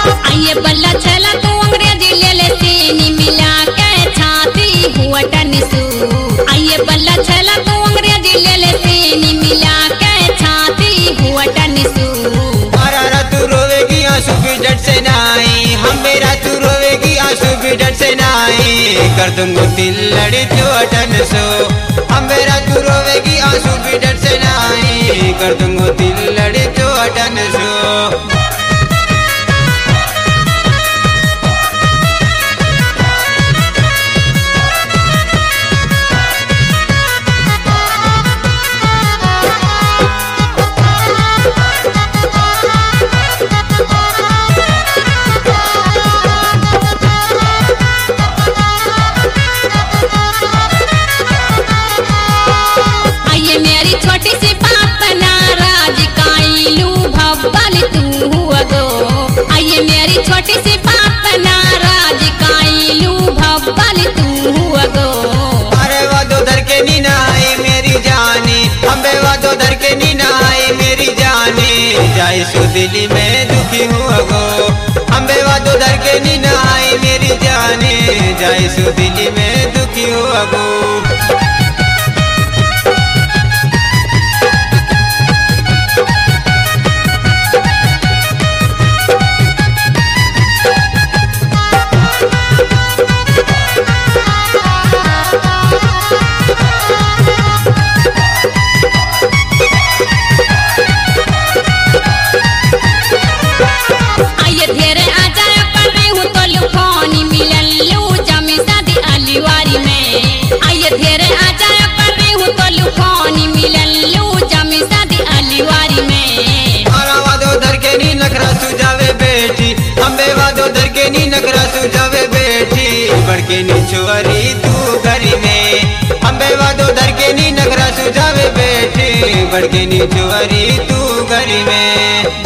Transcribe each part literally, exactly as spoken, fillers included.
आइए बल्ला छला तू अंग्रेजी ले ले सीनी मिला के छाती हुआ टनिसू। आइए बल्ला छला तू अंग्रेजी ले ले सीनी मिला के छाती हुआ टनिसू। हमारा तू रोवेगी आंसू भी डट से नाई, हम मेरा तू रोवेगी आंसू भी डट से नाई। कर दूंगा दिल लड़ी तू अटन सो, हम मेरा तू रोवेगी आंसू भी डट से नाई। कर दूंगा दिल लड़ी तू अटन सो। छोटी सी बात नाराज काइलू भब्बल तू हुआ गो। आइए मेरी छोटी सी बात नाराज काइलू भब्बल तू हुआ गो। अरे वादो धर के नी नहाई मेरी जानी, अम्बे वादो धर के नी नहाई मेरी जानी। जाई सो दिल्ली में दुखी हुआ गो, अम्बे वादो धर के नी नहाई मेरी जानी। जाई सो दिल्ली में दुखी हुआ गो। बढ़के नी चुअरी तू घरी में, अम्बे वादो धर के नी नगरा सुझावे बेटी। बढ़के नी चुअरी तू घरी में।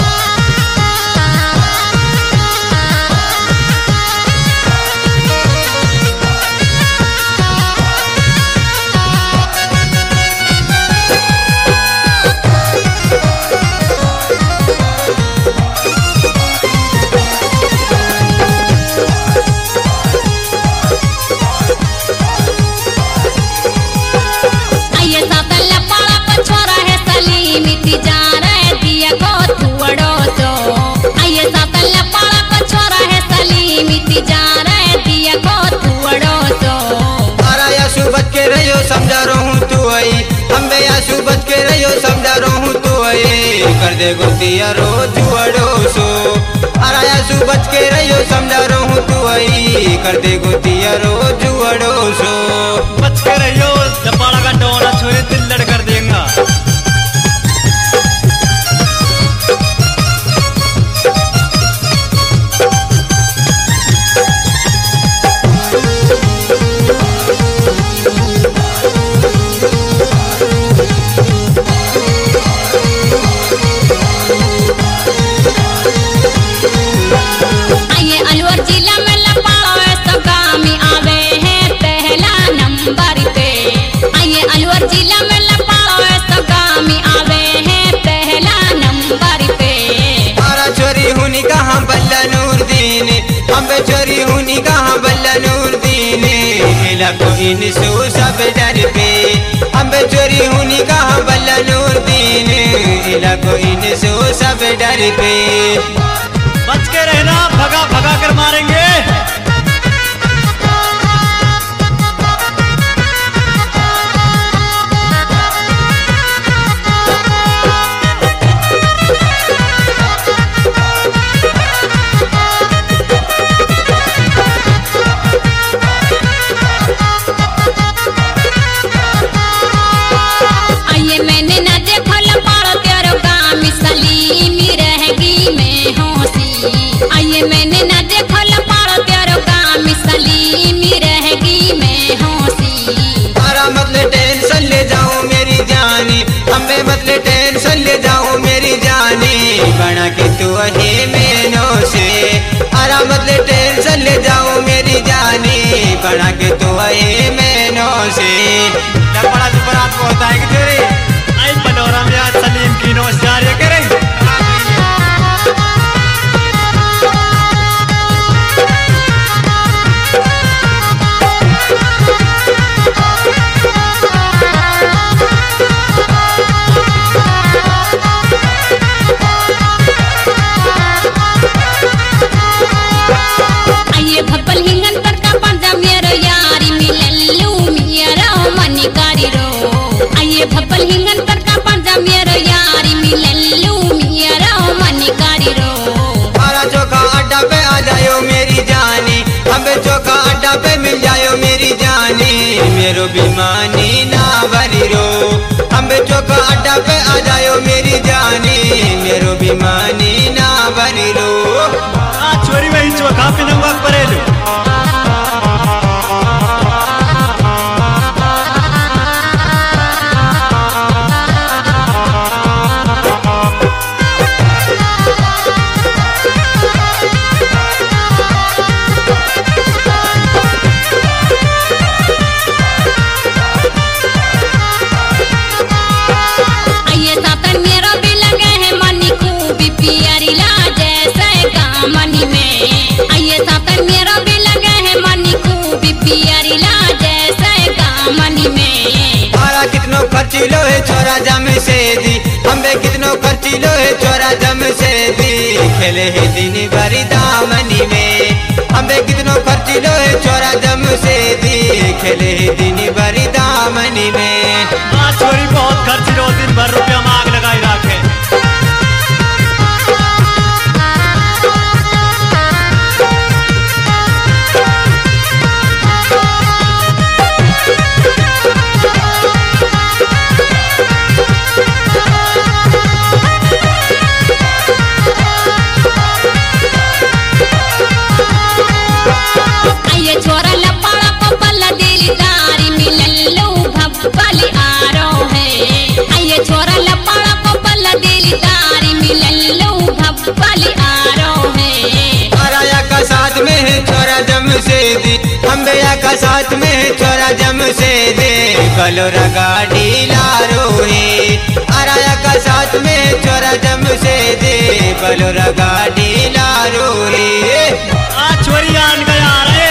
समझा रहूं तू आई, अम्बे आंसू बच के रहियो समझा रहूं तू आई। कर दे गोतिया रोज अड़ोसो, अरे आंसू बच के रहियो समझा रहूं तू आई। कर दे गोतिया रोज अड़ोसो। बच के रहियो लपाड़ा का डोना छोरे दिल लड़ कर देगा। अम्बे चोरी हुनी कहाँ बल्ला नूर दीने। हिला को इनसो सब डर पे, अम्बे चोरी हुनी कहाँ बल्ला नूर दीने। हिला को इनसो सब डर पे। बच के रहना, भगा भगा कर मारेंगे। मैंने न देखल पारो तेरो काम सलीमी रहेगी मैं होशी। तारा मतलब टेंशन ले जाऊं मेरी जानी, अम्बे मतलब टेंशन ले जाऊं मेरी जानी। बना के तू है मैनो से, तारा मतलब टेंशन ले जाऊं मेरी जानी। बना के तू है मैनो से। बड़ा बरात को होता है कि तेरे आई मनोरम या सलीम की नमस्कार करें। मनी ना बनिलो। आ छोरी वही चोखा पे नमक परेलू। खर्चीलो है छोरा जम से दी, हमें कितनो खर्चीलो है छोरा जम से दी। खेले है दिन भरी दामनी में, हमें कितनो खर्चीलो है छोरा जम से दी। खेले है दिन भरी दामनी में। आ छोरी बहुत खर्चीलो, दिन भर रुपया मांग लगाई रखे। का साथ में छोरा जम से दे कलोरा गाड़ी लारो है। अराया का साथ में छोरा जम से दे कलोरा गाड़ी लारो है। आ छोरी आन गया रे।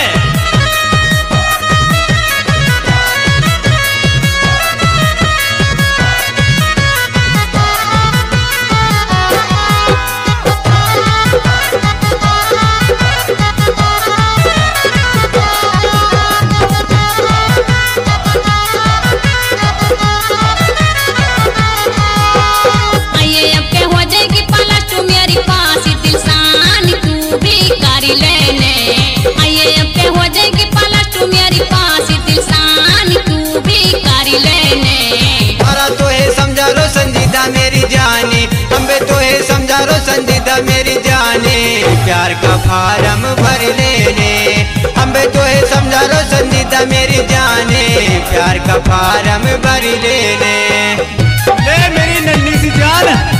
संजीदा मेरी जाने प्यार का फार्म भर लेने, हमें तो है समझा लो संजीदा मेरी जाने प्यार का फार्म भर लेने। ले मेरी नन्ही सी जान।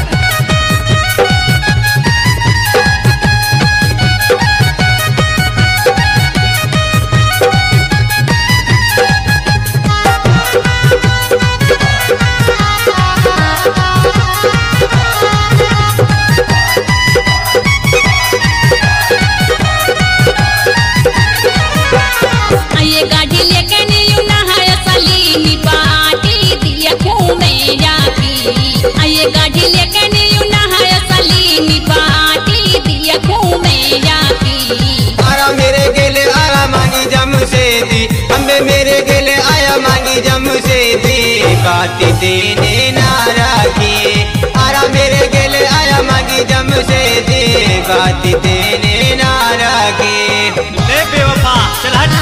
बात देने ना रखी आरा मेरे गेले आया मांगी जम से दे बात देने ना रखी। ले बेवफा चल हट।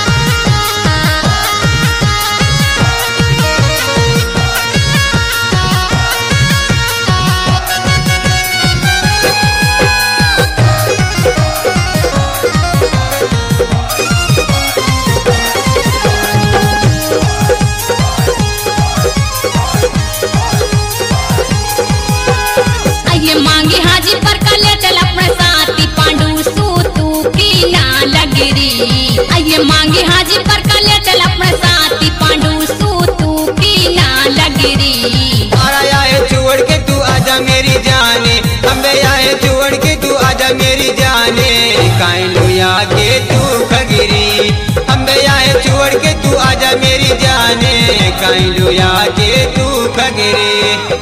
आइए मांगे हाजी पर कले चल अपने साथी पांडु सू तू की ना लगरी। आया है छोड़ के तू आजा मेरी जाने, हमें आए छोड़ के तू आजा मेरी जाने। काइलुया के तू खगिरी, हमें आए छोड़ के तू आजा मेरी जाने। काइलुया के तू खगिरी।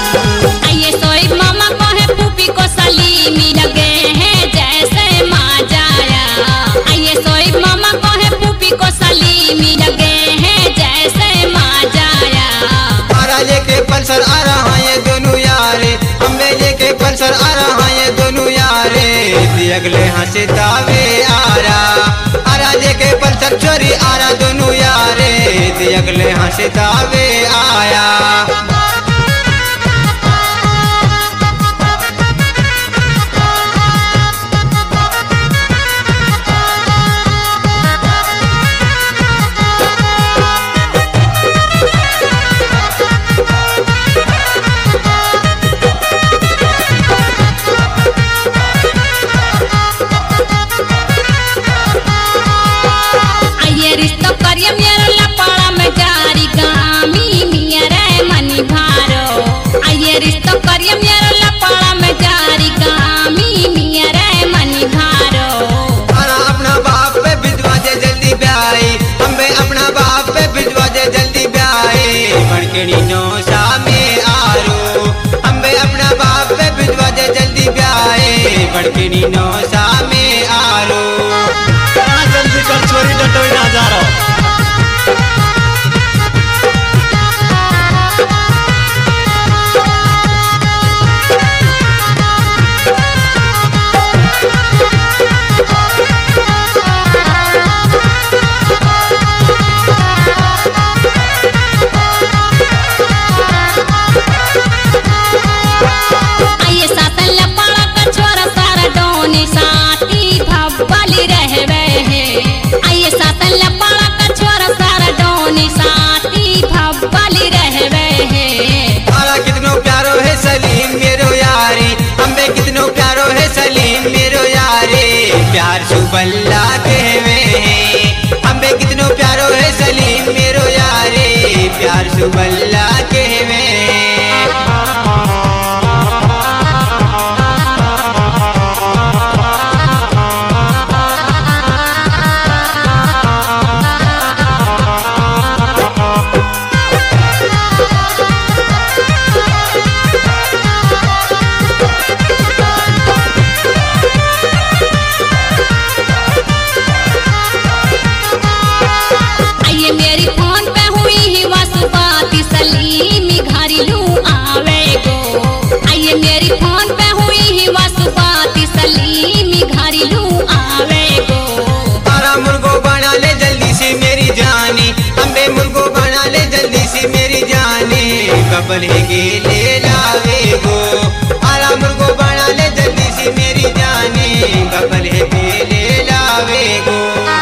आइए सोई मामा को है फूफी को सलीमी लगे हैं जैसे माँ अगले हंसतावे आरा आरा देखे पत्थर चोरी आरा दोनों यारे दे अगले हंसतावे आया। रिश्तो करिए मेरा लपाड़ा में जारी गामी मेरे मनी भारो आइए रिश्तो करिए मेरा लपाड़ा में जारी गामी मेरे मनी भारो। आरा अपना बाप पे विधवा दे जल्दी ब्याई हमें अपना बाप पे विधवा दे जल्दी ब्याई बड़कड़ी नो सामे आरो हमें अपना बाप पे विधवा दे जल्दी ब्याई बड़कड़ी नो सामे आरो। जल्दी कर छोरी डटोई ना जा रहा आइए सातन लपाड़ा का छोरा सारा डोनी साथी भब्बली रहवे है आइए सातन लपाड़ा का छोरा सारा डोनी साथी भब्बली रहवे है। आरा कितनो प्यारो है सलीम मेरो यारी हमें कितनो प्यारो है सलीम मेरो यारी प्यार सुबल्ला कहवे है हमें कितनो प्यारो है सलीम मेरो यारी प्यार सुबल्ला कहवे। आइए मेरी फोन पे हुई ही वसुबाती सलीम घरेलू आवे गो आइए मेरी फोन पे हुई ही वसुबाती सलीम घरेलू आवे गो। आरा मुर्गो बना ले जल्दी से मेरी जानी हमें मुर्गो बना ले जल्दी से मेरी जानी कपल है गेले लावे गो आरा मुर्गो बना ले जल्दी से मेरी जानी कपल है गेले लावे गो।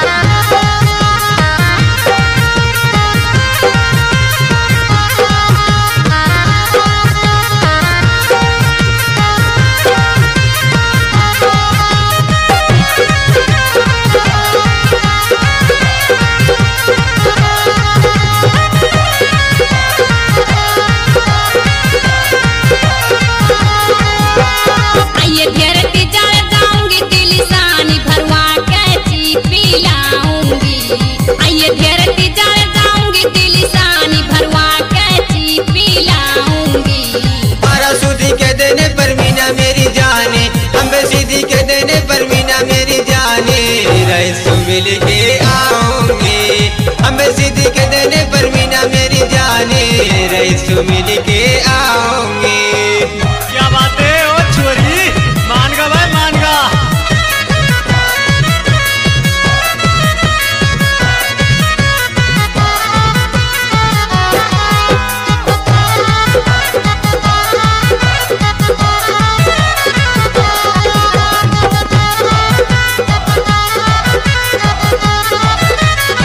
आइए घेरती चढ़ जाऊंगी दिलिसानी भरवा के चीपी लाऊंगी आइए घेरती चढ़ जाऊंगी दिलिसानी भरवा के चीपी लाऊंगी। आरा सूदी के देने पर मीना मेरी जाने हमें सीधी के देने पर मीना मेरी जाने रईसु मिल के आऊंगी हमें सीधी के देने पर मीना मेरी जाने रईसु मिल के आऊंगी। क्या बात है ओ छोरी मान गा भाई मान गा।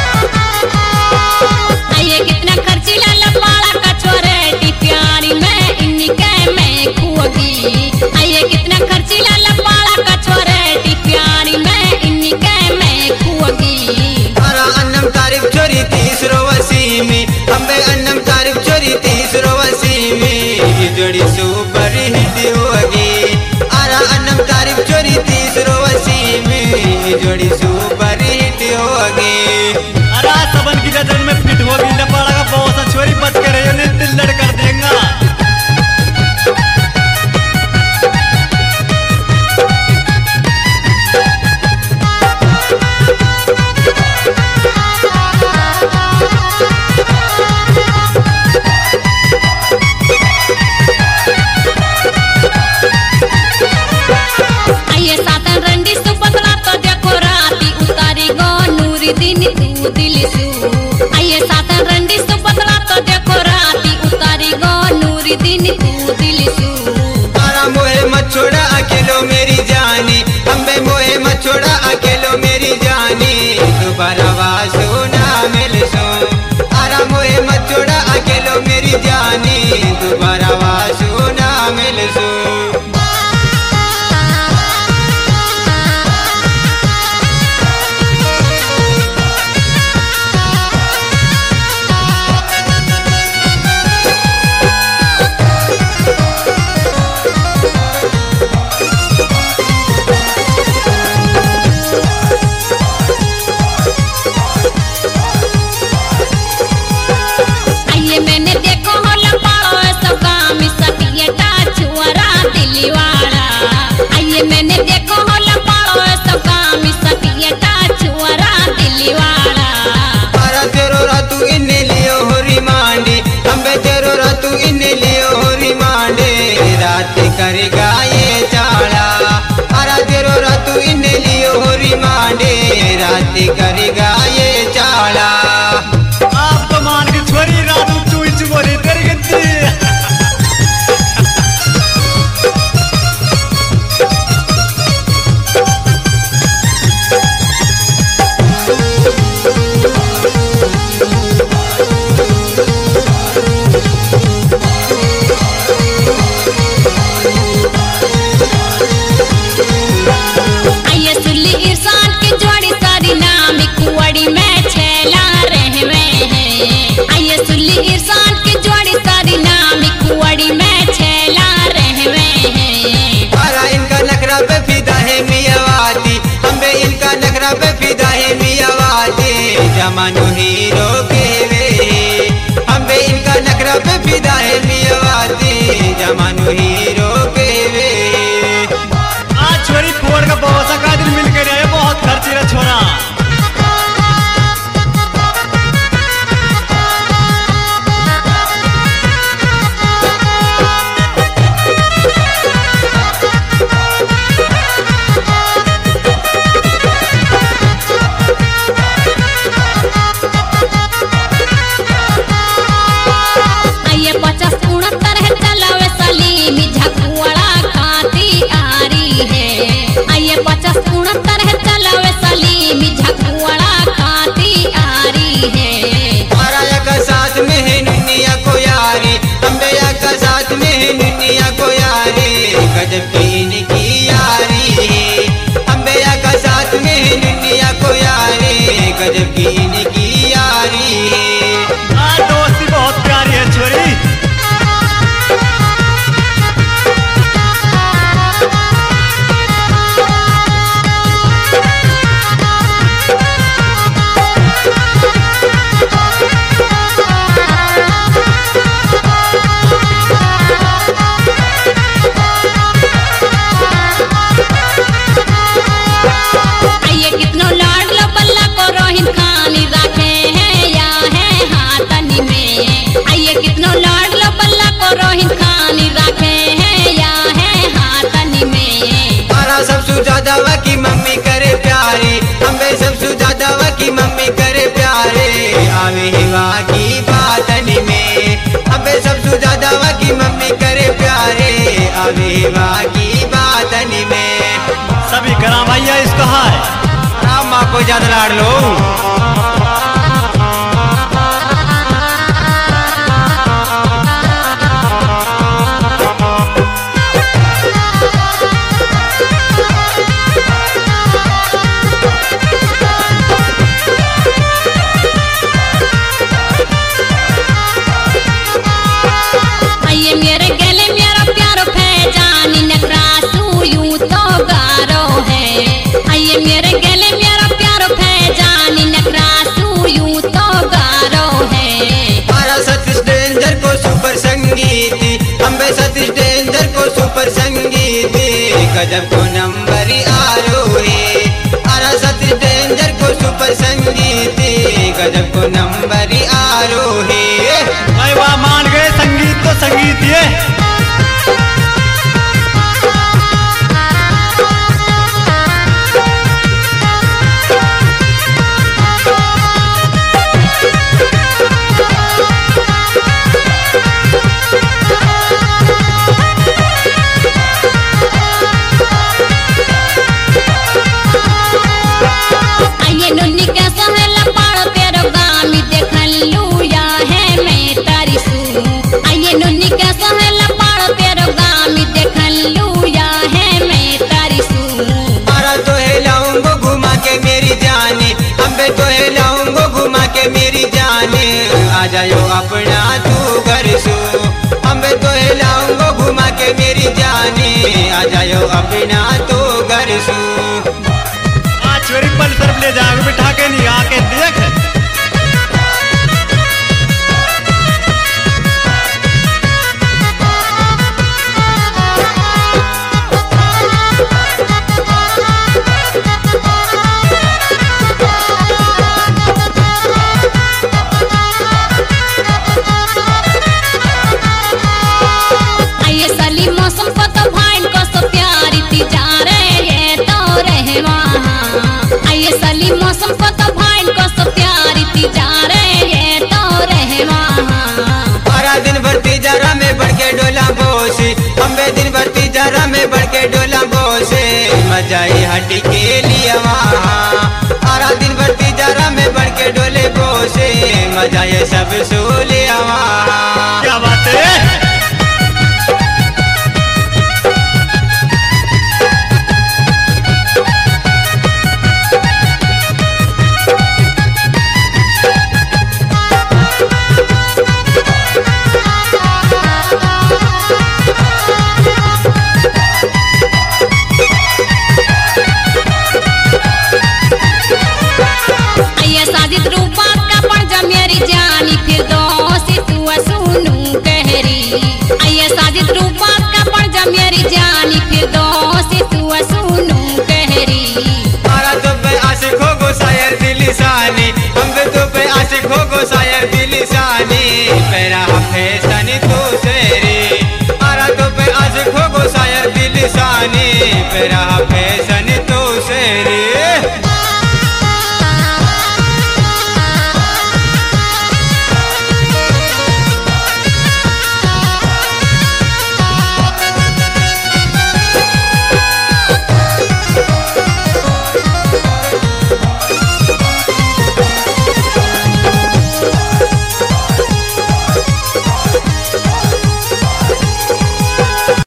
आइए कितना खर्चीला लपाड़ा का छोरे टी प्यारी में जमानो हीरो के वे हमें इनका नखरा पे फिदा है मियावादी जमानो हीरो के वे। आज छोरी फोड़ का बहुत सा दिन मिल के रहे बहुत खर्चीला छोरा। गजब की इनकी यारी है अंबिया का साथ में दुनिया को यारी गजब की इनकी यारी है। आ दोस्ती बहुत प्यारी है छोरी। सबसे ज्यादा की मम्मी करे प्यारे हमें सबसे ज्यादा की मम्मी करे प्यारे आवे हिवा की बातन में हमें सबसे ज्यादा की मम्मी करे प्यारे आवे हिवा की बातन में। सभी करा भैया इसको हाय राम माँ को ज्यादा लाड़ लो। सतीश डेंजर को सुपर संगीत गजब को नंबर आरोहे आरा सतीश डेंजर को सुपर संगीत गजब को नंबर आरोहे। भाई वाह मान गए संगीत तो संगीत ये। मेरी जाने आ जाओ अपना तू घर सो हमें तो हिलाऊंगो घुमा के मेरी जाने आ जाओ अपना तो घर सो। आज छोरी पल तरफ ले जाओ बिठा के नहीं आके देख। मौसम को तो भाई को सब प्यारी थी जा रहे ये तो रहे वहाँ दिन भरती जरा में बढ़ के डोला बोसी अम्बे दिन भरती जरा में बढ़ के डोला बोसे मजाई हटी के लिए वहाँ आरा दिन भरती जरा में बढ़ के डोले बोसे मजाई सब सो लिया वहाँ। क्या बात है। साजिद रूपा हम तो पे आशिक हो गो शायर दिलसानी पैरा फैशन तो सेरे आरा तो पे आशिक हो गो शायर दिलसानी